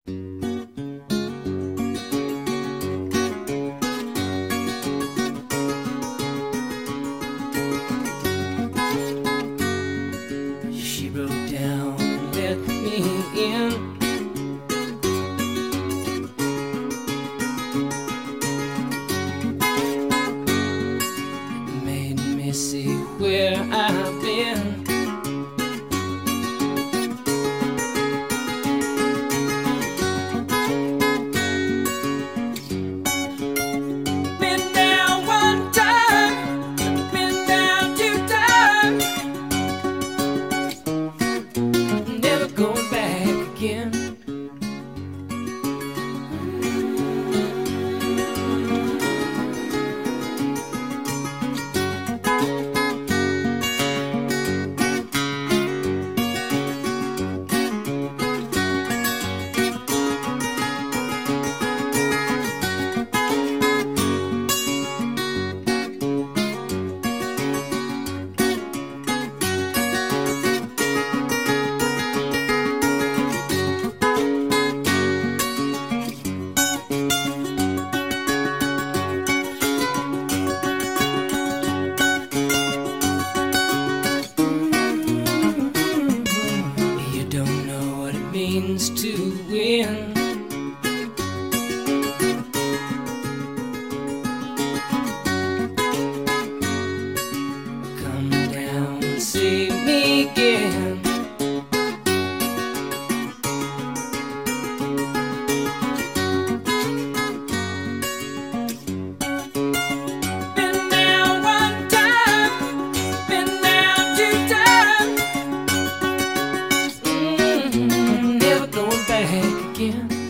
She broke down and let me in. Made me see where I've been. Been down one time, been down two times, never going back again. Means to win. Come down and see me again. Been down one time, been down two times, never going back again.